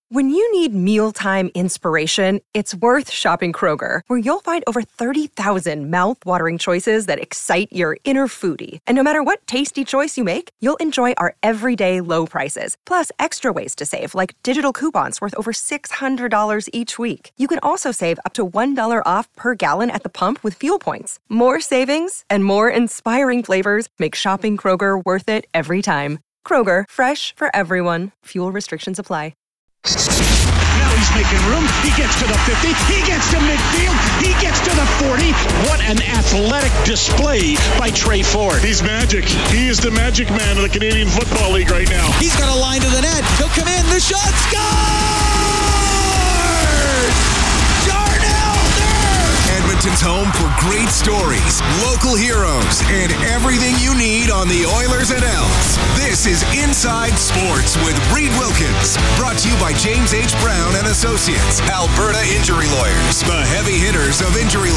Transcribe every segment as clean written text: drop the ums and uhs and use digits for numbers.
When you need mealtime inspiration, it's worth shopping Kroger, where you'll find over 30,000 mouth-watering choices that excite your inner foodie. And no matter what tasty choice you make, you'll enjoy our everyday low prices, plus extra ways to save, like digital coupons worth over $600 each week. You can also save up to $1 off per gallon at the pump with fuel points. More savings and more inspiring flavors make shopping Kroger worth it every time. Kroger, fresh for everyone. Fuel restrictions apply. Now he's making room. He gets to the 50. He gets to midfield. He gets to the 40. What an athletic display by Trey Ford. He's magic. He is the magic man of the Canadian Football League right now. He's got a line to the net. He'll come in. The shot. Scores! Darnell Nurse! Edmonton's home for great stories, local heroes, and everything you need on the Oilers and Elks. This is Inside Sports with Reed Wilkins, brought to you by James H. Brown and Associates, Alberta Injury Lawyers, the heavy hitters of injury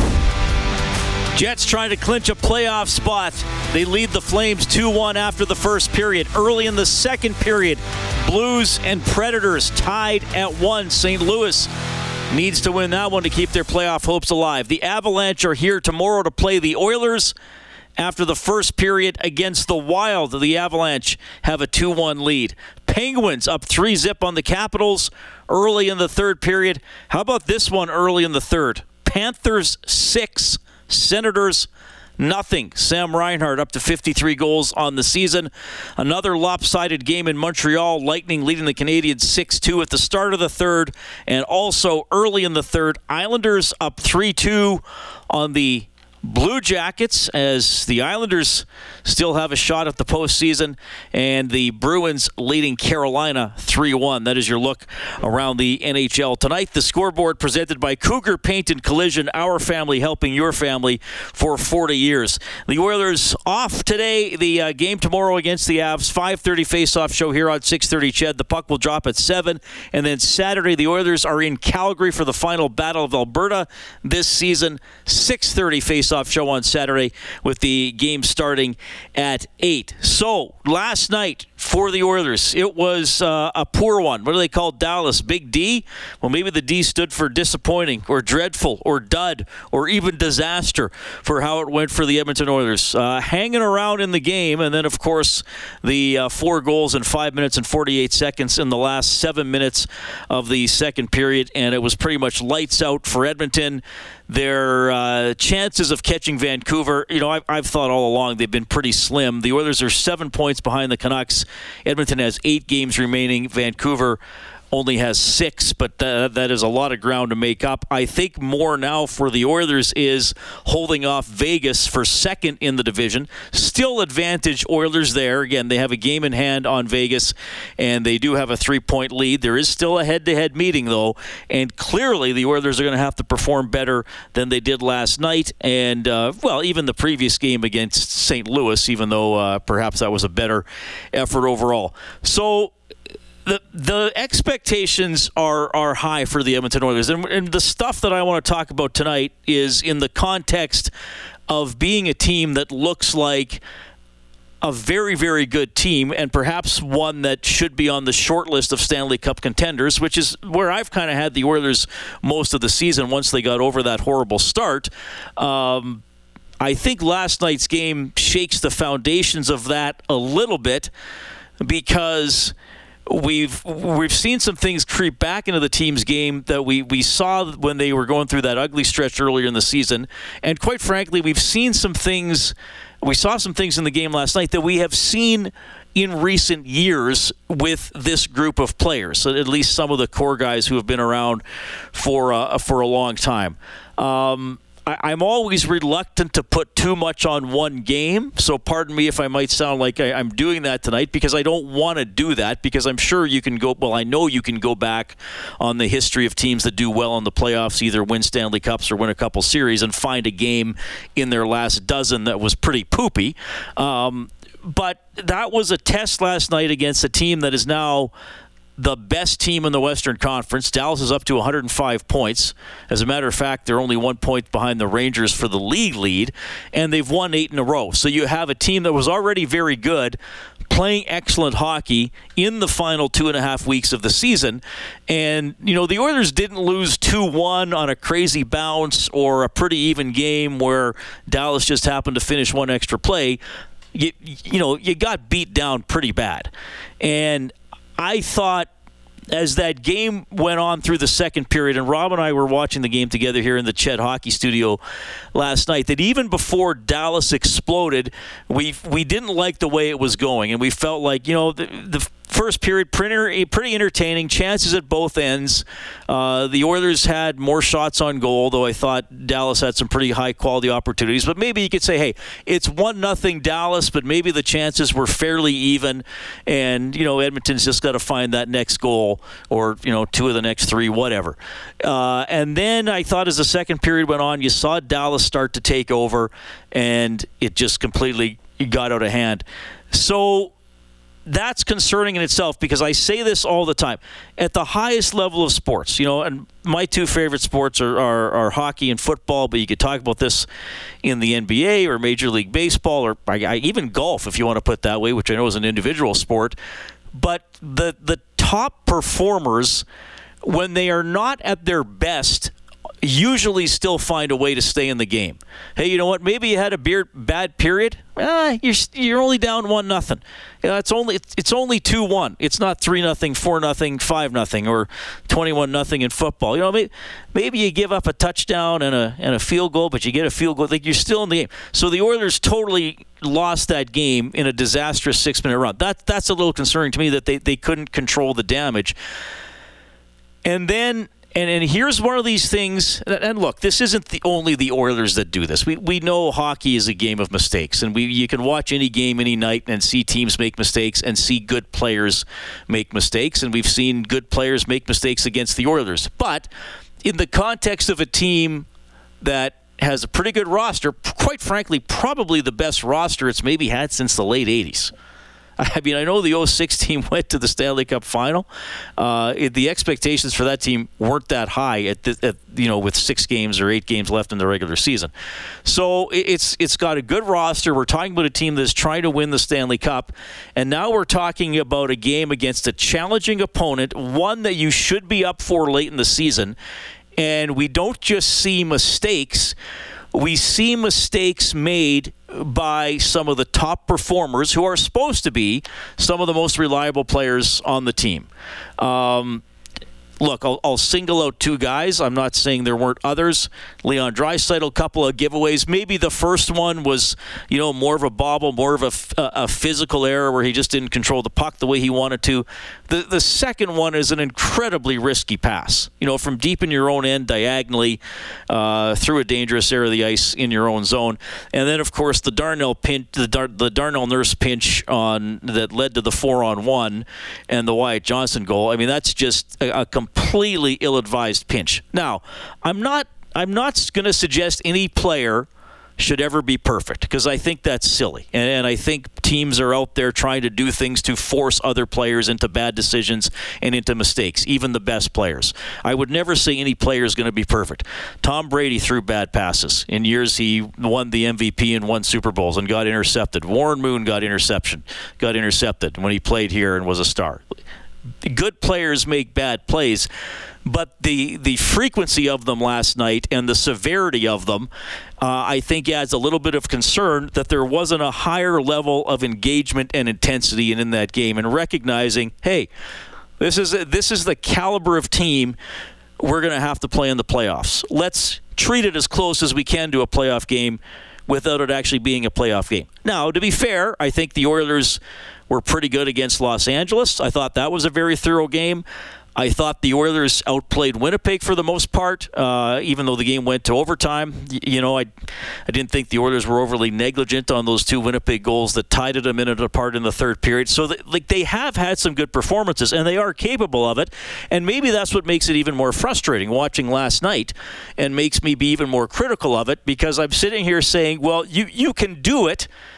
law. Jets trying to clinch a playoff spot. They lead the Flames 2-1 after the first period. Early in the second period, Blues and Predators tied at 1. St. Louis needs to win that one to keep their playoff hopes alive. The Avalanche are here tomorrow to play the Oilers. After the first period against the Wild, the Avalanche have a 2-1 lead. Penguins up 3-0 on the Capitals early in the third period. How about this one early in the third? Panthers 6, Senators nothing. Sam Reinhart up to 53 goals on the season. Another lopsided game in Montreal. Lightning leading the Canadiens 6-2 at the start of the third. And also early in the third, Islanders up 3-2 on the Blue Jackets, as the Islanders still have a shot at the postseason, and the Bruins leading Carolina 3-1. That is your look around the NHL tonight. The scoreboard presented by Cougar Paint and Collision, our family helping your family for 40 years. The Oilers off today. The game tomorrow against the Avs. 5:30 face-off show here on 6:30 CHED. The puck will drop at 7. And then Saturday, the Oilers are in Calgary for the final Battle of Alberta this season. 6:30 face-off show on Saturday with the game starting at 8. So, last night for the Oilers, it was a poor one. What do they call Dallas? Big D? Well, maybe the D stood for disappointing or dreadful or dud or even disaster for how it went for the Edmonton Oilers. Hanging around in the game, and then, of course, the 4 goals in 5 minutes and 48 seconds in the last 7 minutes of the second period, and it was pretty much lights out for Edmonton. Their chances of catching Vancouver, I've thought all along they've been pretty slim. The Oilers are 7 points behind the Canucks. Edmonton has 8 games remaining. Vancouver only has 6, but that is a lot of ground to make up. I think more now for the Oilers is holding off Vegas for second in the division. Still advantage Oilers there. Again, they have a game in hand on Vegas, and they do have a 3-point lead. There is still a head-to-head meeting, though, and clearly the Oilers are going to have to perform better than they did last night, and, even the previous game against St. Louis, even though perhaps that was a better effort overall. So, The expectations are high for the Edmonton Oilers. And the stuff that I want to talk about tonight is in the context of being a team that looks like a very, very good team, and perhaps one that should be on the short list of Stanley Cup contenders, which is where I've kind of had the Oilers most of the season once they got over that horrible start. I think last night's game shakes the foundations of that a little bit, because we've seen some things creep back into the team's game that we saw when they were going through that ugly stretch earlier in the season. And quite frankly, we saw some things in the game last night that we have seen in recent years with this group of players, so at least some of the core guys who have been around for a long time. I'm always reluctant to put too much on one game, so pardon me if I might sound like I'm doing that tonight, because I don't want to do that, because I'm sure you can go, I know you can go back on the history of teams that do well in the playoffs, either win Stanley Cups or win a couple series, and find a game in their last dozen that was pretty poopy. But that was a test last night against a team that is now the best team in the Western Conference. Dallas is up to 105 points. As a matter of fact, they're only 1 point behind the Rangers for the league lead, and they've won 8 in a row. So you have a team that was already very good, playing excellent hockey in the final 2.5 weeks of the season. And, the Oilers didn't lose 2-1 on a crazy bounce or a pretty even game where Dallas just happened to finish one extra play. You got beat down pretty bad. And I thought as that game went on through the second period, and Rob and I were watching the game together here in the Chet Hockey Studio last night, that even before Dallas exploded, we didn't like the way it was going, and we felt like, the first period pretty entertaining, chances at both ends. The Oilers had more shots on goal, though I thought Dallas had some pretty high-quality opportunities. But maybe you could say, hey, it's 1-0 Dallas, but maybe the chances were fairly even, and, Edmonton's just got to find that next goal or, 2 of the next 3, whatever. And then I thought as the second period went on, you saw Dallas start to take over, and it just completely got out of hand. So that's concerning in itself, because I say this all the time. At the highest level of sports, and my two favorite sports are hockey and football, but you could talk about this in the NBA or Major League Baseball or even golf, if you want to put it that way, which I know is an individual sport. But the top performers, when they are not at their best, usually still find a way to stay in the game. Hey, you know what? Maybe you had a bad period. You're only down 1-0. It's only 2-1. It's not 3-0, 4-0, 5-0, or 21-0 in football. Maybe you give up a touchdown and a field goal, but you get a field goal. Like, you're still in the game. So the Oilers totally lost that game in a disastrous 6-minute run. That's a little concerning to me that they couldn't control the damage. And then. And here's one of these things, and look, this isn't only the Oilers that do this. We know hockey is a game of mistakes, and you can watch any game any night and see teams make mistakes and see good players make mistakes, and we've seen good players make mistakes against the Oilers. But in the context of a team that has a pretty good roster, quite frankly, probably the best roster it's maybe had since the late 80s. I mean, I know the 06 team went to the Stanley Cup final. The expectations for that team weren't that high with 6 games or 8 games left in the regular season. So it's got a good roster. We're talking about a team that's trying to win the Stanley Cup, and now we're talking about a game against a challenging opponent, one that you should be up for late in the season. And we don't just see mistakes. We see mistakes made by some of the top performers who are supposed to be some of the most reliable players on the team. Look, I'll single out 2 guys. I'm not saying there weren't others. Leon Draisaitl, a couple of giveaways. Maybe the first one was, more of a bobble, more of a physical error where he just didn't control the puck the way he wanted to. The second one is an incredibly risky pass, from deep in your own end, diagonally, through a dangerous area of the ice in your own zone. And then, of course, the Darnell pinch, the Darnell Nurse pinch that led to the 4-on-1 and the Wyatt Johnston goal. I mean, that's just a completely ill-advised pinch. Now, I'm not going to suggest any player should ever be perfect, because I think that's silly. And I think teams are out there trying to do things to force other players into bad decisions and into mistakes, even the best players. I would never say any player is going to be perfect. Tom Brady threw bad passes. In years he won the MVP and won Super Bowls and got intercepted. Warren Moon got intercepted when he played here and was a star. Good players make bad plays, but the frequency of them last night and the severity of them, I think adds a little bit of concern that there wasn't a higher level of engagement and intensity in that game, and recognizing, hey, this is the caliber of team we're going to have to play in the playoffs. Let's treat it as close as we can to a playoff game without it actually being a playoff game. Now, to be fair, I think the Oilers were pretty good against Los Angeles. I thought that was a very thorough game. I thought the Oilers outplayed Winnipeg for the most part, even though the game went to overtime. I didn't think the Oilers were overly negligent on those 2 Winnipeg goals that tied it a minute apart in the third period. So they have had some good performances, and they are capable of it. And maybe that's what makes it even more frustrating watching last night, and makes me be even more critical of it, because I'm sitting here saying, well, you can do it.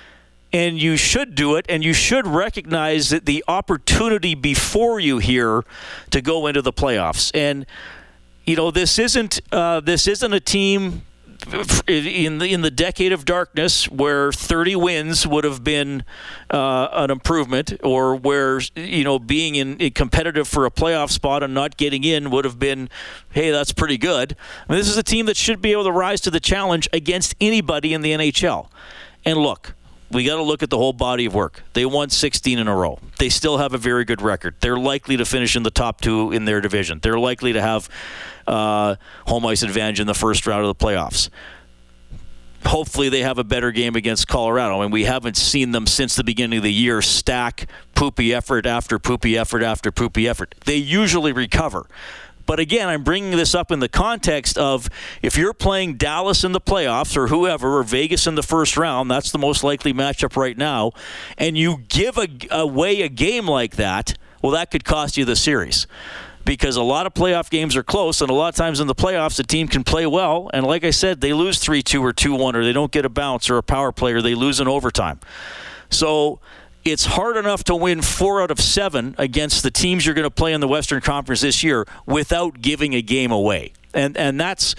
and you should do it, and you should recognize that the opportunity before you here to go into the playoffs. And this isn't a team in the decade of darkness where 30 wins would have been an improvement, or where being competitive for a playoff spot and not getting in would have been, hey, that's pretty good. I mean, this is a team that should be able to rise to the challenge against anybody in the NHL. And look, we got to look at the whole body of work. They won 16 in a row. They still have a very good record. They're likely to finish in the top 2 in their division. They're likely to have home ice advantage in the first round of the playoffs. Hopefully they have a better game against Colorado. I mean, we haven't seen them since the beginning of the year stack poopy effort after poopy effort after poopy effort. They usually recover. But again, I'm bringing this up in the context of if you're playing Dallas in the playoffs or whoever, or Vegas in the first round, that's the most likely matchup right now, and you give away a game like that, well, that could cost you the series. Because a lot of playoff games are close, and a lot of times in the playoffs, a team can play well, and like I said, they lose 3-2 or 2-1, or they don't get a bounce or a power play, or they lose in overtime. So it's hard enough to win 4 out of 7 against the teams you're going to play in the Western Conference this year without giving a game away. And that's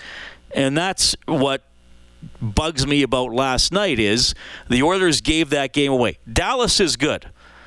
what bugs me about last night is the Oilers gave that game away. Dallas is good.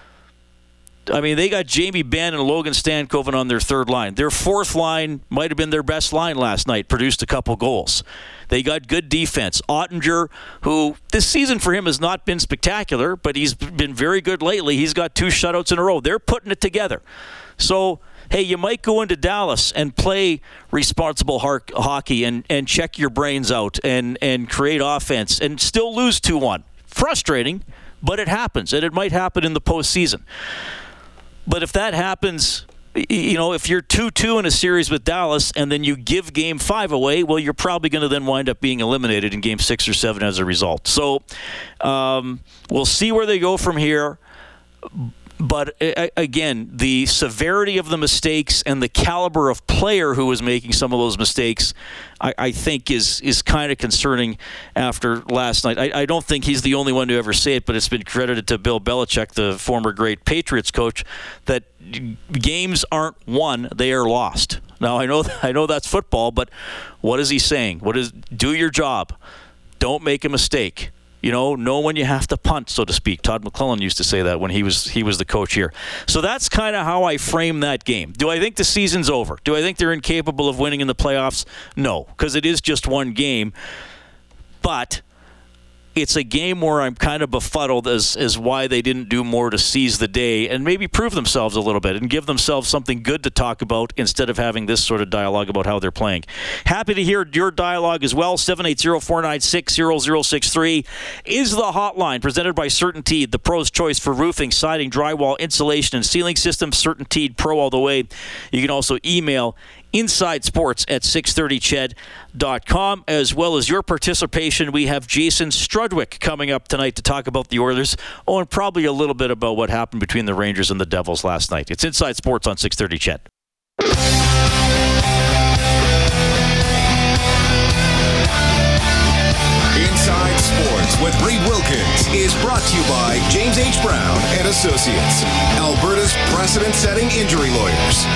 I mean, they got Jamie Benn and Logan Stankoven on their third line. Their fourth line might have been their best line last night, produced a couple goals. They got good defense. Ottinger, who this season for him has not been spectacular, but he's been very good lately. He's got 2 shutouts in a row. They're putting it together. So, hey, you might go into Dallas and play responsible hockey and check your brains out and create offense and still lose 2-1. Frustrating, but it happens, and it might happen in the postseason. But if that happens, if you're 2-2 in a series with Dallas and then you give Game 5 away, well, you're probably going to then wind up being eliminated in Game 6 or 7 as a result. So we'll see where they go from here. But again, the severity of the mistakes and the caliber of player who was making some of those mistakes, I think is kind of concerning after last night. I don't think he's the only one to ever say it, but it's been credited to Bill Belichick, the former great Patriots coach, that games aren't won, they are lost. Now, I know that's football, but what is he saying? Do your job. Don't make a mistake. Know when you have to punt, so to speak. Todd McClellan used to say that when he was the coach here. So that's kind of how I frame that game. Do I think the season's over? Do I think they're incapable of winning in the playoffs? No, because it is just one game. But it's a game where I'm kind of befuddled as why they didn't do more to seize the day and maybe prove themselves a little bit and give themselves something good to talk about instead of having this sort of dialogue about how they're playing. Happy to hear your dialogue as well. 780-496-0063 is the hotline, presented by CertainTeed, the pro's choice for roofing, siding, drywall, insulation, and ceiling systems. CertainTeed, pro all the way. You can also email InsideSports@630ched.com. As well as your participation, we have Jason Strudwick coming up tonight to talk about the Oilers. Oh, and probably a little bit about what happened between the Rangers and the Devils last night. It's Inside Sports on 630 Ched. Inside Sports with Reed Wilkins is brought to you by James H. Brown and Associates, Alberta's precedent-setting injury lawyers.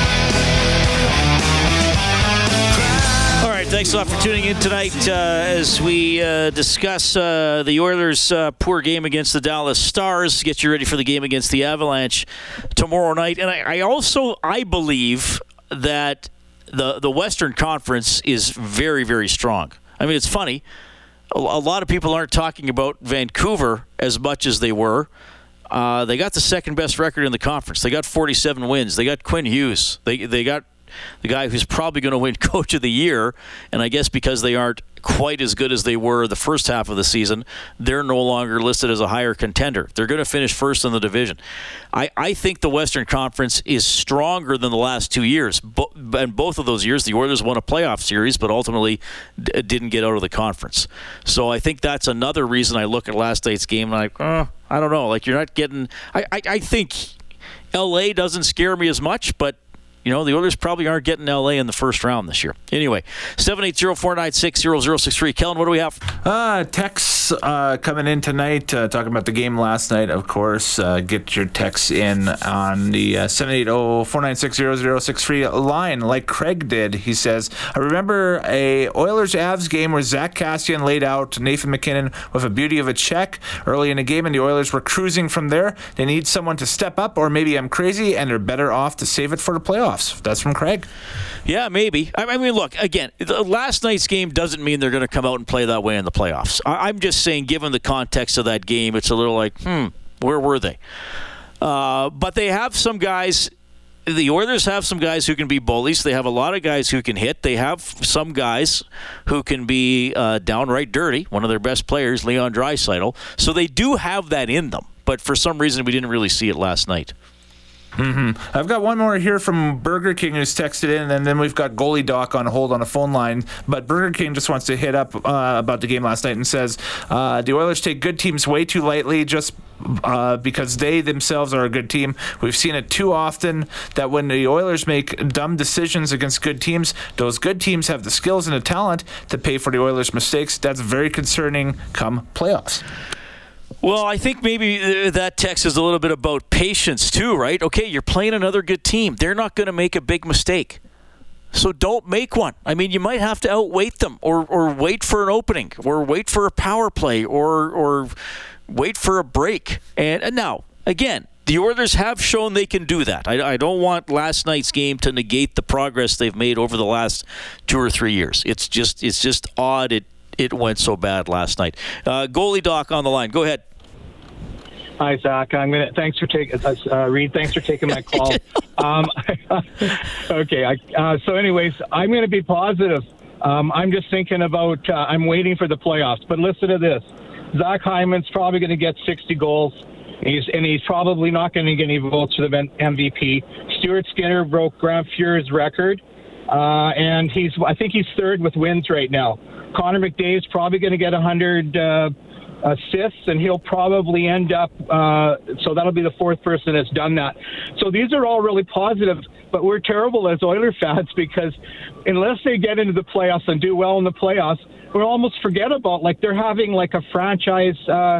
All right, thanks a lot for tuning in tonight as we discuss the Oilers' poor game against the Dallas Stars. Get you ready for the game against the Avalanche tomorrow night. And I believe that the Western Conference is very, very strong. I mean, it's funny. A lot of people aren't talking about Vancouver as much as they were. They got the second best record in the conference. They got 47 wins. They got Quinn Hughes. They got the guy who's probably going to win Coach of the Year, and I guess because they aren't quite as good as they were the first half of the season, they're no longer listed as a higher contender. They're going to finish first in the division. I think the Western Conference is stronger than the last 2 years. And both of those years, the Oilers won a playoff series, but ultimately didn't get out of the conference. So I think that's another reason I look at last night's game and I don't know. Like, you're not getting... I think L.A. doesn't scare me as much, but the Oilers probably aren't getting LA in the first round this year. Anyway, 780-496-0063. Kellen, what do we have? Texts coming in tonight, talking about the game last night, of course. Get your texts in on the 780-496-0063 line, like Craig did. He says, I remember a Oilers-Avs game where Zach Kassian laid out Nathan MacKinnon with a beauty of a check early in the game, and the Oilers were cruising from there. They need someone to step up, or maybe I'm crazy, and they're better off to save it for the playoffs. That's from Craig. Yeah, maybe. I mean, look, again, last night's game doesn't mean they're going to come out and play that way in the playoffs. I'm just saying, given the context of that game, it's a little like, where were they? But they have some guys. The Oilers have some guys who can be bullies. They have a lot of guys who can hit. They have some guys who can be downright dirty. One of their best players, Leon Draisaitl. So they do have that in them. But for some reason, we didn't really see it last night. I've got one more here from Burger King who's texted in, and then we've got Goalie Doc on hold on a phone line. But Burger King just wants to hit up about the game last night and says, the Oilers take good teams way too lightly just because they themselves are a good team. We've seen it too often that when the Oilers make dumb decisions against good teams, those good teams have the skills and the talent to pay for the Oilers' mistakes. That's very concerning come playoffs. Well, I think maybe that text is a little bit about patience too, right? Okay, you're playing another good team. They're not going to make a big mistake. So don't make one. I mean, you might have to outweight them or wait for an opening or wait for a power play or wait for a break. And now, again, the Oilers have shown they can do that. I don't want last night's game to negate the progress they've made over the last 2 or 3 years. It's just odd it went so bad last night. Goalie Doc on the line. Go ahead. Hi, Zach. Thanks for taking Reed. Thanks for taking my call. Okay. So, anyways, I'm going to be positive. I'm just thinking about. I'm waiting for the playoffs. But listen to this: Zach Hyman's probably going to get 60 goals. He's probably not going to get any votes for the MVP. Stuart Skinner broke Grant Fuhr's record, and I think he's third with wins right now. Connor McDavid's probably going to get 100 assists, and he'll probably end up, so that'll be the fourth person that's done that. So these are all really positive, but we're terrible as Oiler fans because unless they get into the playoffs and do well in the playoffs, we'll almost forget about, like, they're having like a franchise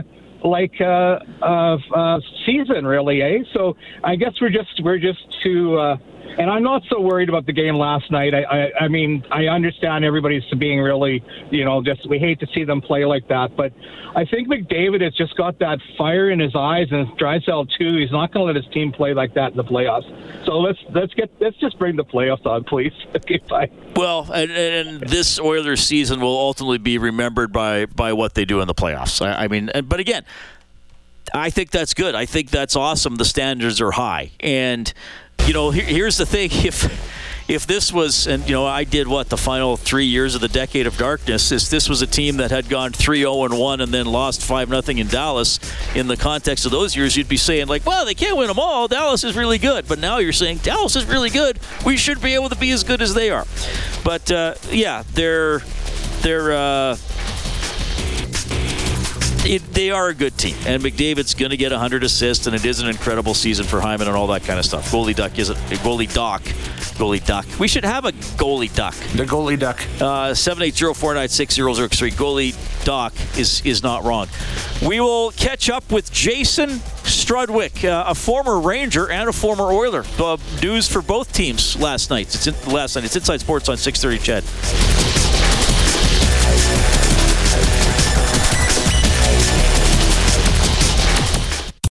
season, really, eh? So I guess we're just too and I'm not so worried about the game last night. I mean, I understand everybody's being really, just we hate to see them play like that. But I think McDavid has just got that fire in his eyes, and Draisaitl too. He's not going to let his team play like that in the playoffs. So let's just bring the playoffs on, please. Okay, bye. Well, and this Oilers season will ultimately be remembered by what they do in the playoffs. I mean, but again, I think that's good. I think that's awesome. The standards are high, and here's the thing: if this was, and I did the final 3 years of the decade of darkness. This was a team that had gone 3-0-1 and then lost 5-0 in Dallas. In the context of those years, you'd be saying like, well, they can't win them all. Dallas is really good, but now you're saying Dallas is really good. We should be able to be as good as they are. But they are a good team, and McDavid's going to get 100 assists, and it is an incredible season for Hyman and all that kind of stuff. Goalie Doc. We should have a Goalie Doc. The Goalie Doc. 780-496-0063. Goalie Doc is not wrong. We will catch up with Jason Strudwick, a former Ranger and a former Oiler. News for both teams last night. It's Inside Sports on 630 CHED.